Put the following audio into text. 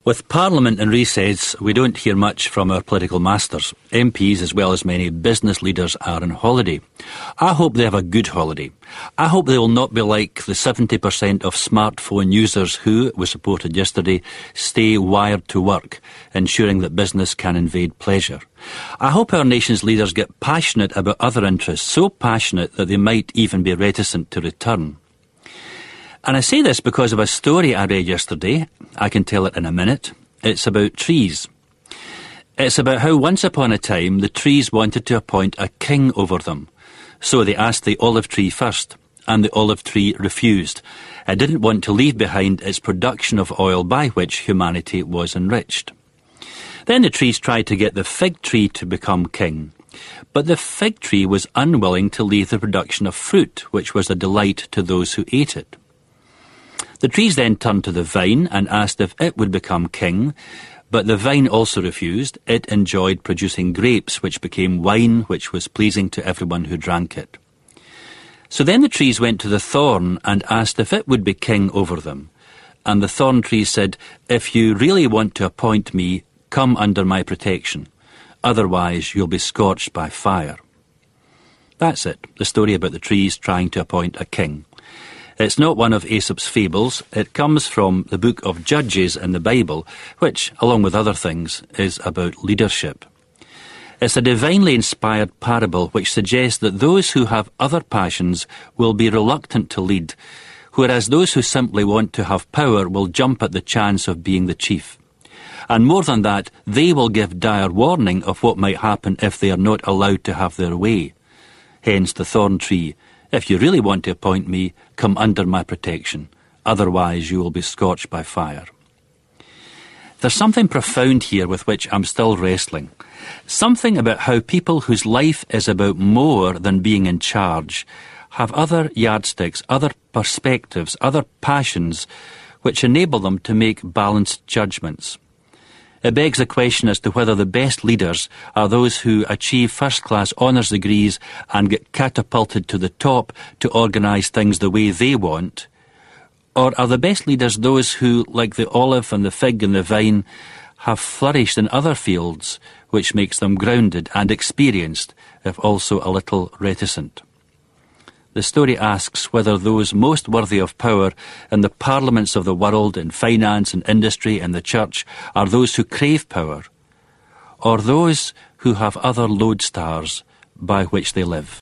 With Parliament in recess, we don't hear much from our political masters. MPs, as well as many business leaders, are on holiday. I hope they have a good holiday. I hope they will not be like the 70% of smartphone users who, was reported yesterday, stay wired to work, ensuring that business can invade pleasure. I hope our nation's leaders get passionate about other interests, so passionate that they might even be reticent to return. And I say this because of a story I read yesterday. I can tell it in a minute. It's about trees. It's about how once upon a time the trees wanted to appoint a king over them. So they asked the olive tree first, and the olive tree refused. It didn't want to leave behind its production of oil by which humanity was enriched. Then the trees tried to get the fig tree to become king. But the fig tree was unwilling to leave the production of fruit, which was a delight to those who ate it. The trees then turned to the vine and asked if it would become king, but the vine also refused. It enjoyed producing grapes, which became wine, which was pleasing to everyone who drank it. So then the trees went to the thorn and asked if it would be king over them. And the thorn tree said, "If you really want to appoint me, come under my protection. Otherwise you'll be scorched by fire." That's it, the story about the trees trying to appoint a king. It's not one of Aesop's fables. It comes from the book of Judges in the Bible, which, along with other things, is about leadership. It's a divinely inspired parable which suggests that those who have other passions will be reluctant to lead, whereas those who simply want to have power will jump at the chance of being the chief. And more than that, they will give dire warning of what might happen if they are not allowed to have their way. Hence the thorn tree. "If you really want to appoint me, come under my protection. Otherwise you will be scorched by fire." There's something profound here with which I'm still wrestling. Something about how people whose life is about more than being in charge have other yardsticks, other perspectives, other passions which enable them to make balanced judgments. It begs the question as to whether the best leaders are those who achieve first-class honours degrees and get catapulted to the top to organise things the way they want, or are the best leaders those who, like the olive and the fig and the vine, have flourished in other fields, which makes them grounded and experienced, if also a little reticent. The story asks whether those most worthy of power in the parliaments of the world, in finance and industry and the church, are those who crave power, or those who have other lodestars by which they live.